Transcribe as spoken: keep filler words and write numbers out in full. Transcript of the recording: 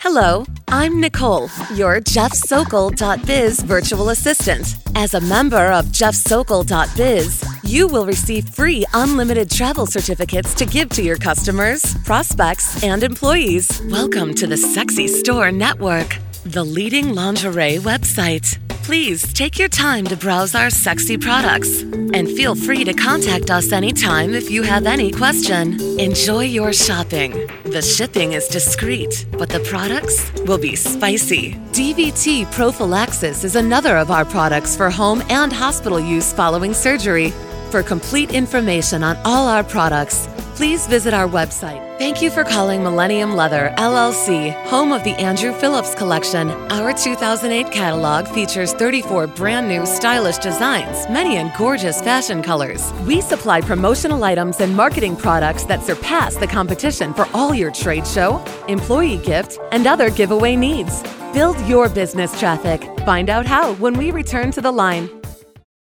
Hello, I'm Nicole, your Jeff Sokol dot biz virtual assistant. As a member of Jeff Sokol dot biz, you will receive free unlimited travel certificates to give to your customers, prospects, and employees. Welcome to the Sexy Store Network, the leading lingerie website. Please take your time to browse our sexy products and feel free to contact us anytime if you have any question. Enjoy your shopping. The shipping is discreet, but the products will be spicy. D V T prophylaxis is another of our products for home and hospital use following surgery. For complete information on all our products, please visit our website. Thank you for calling Millennium Leather, L L C, home of the Andrew Phillips Collection. Our two thousand eight catalog features thirty-four brand new stylish designs, many in gorgeous fashion colors. We supply promotional items and marketing products that surpass the competition for all your trade show, employee gift, and other giveaway needs. Build your business traffic. Find out how when we return to the line.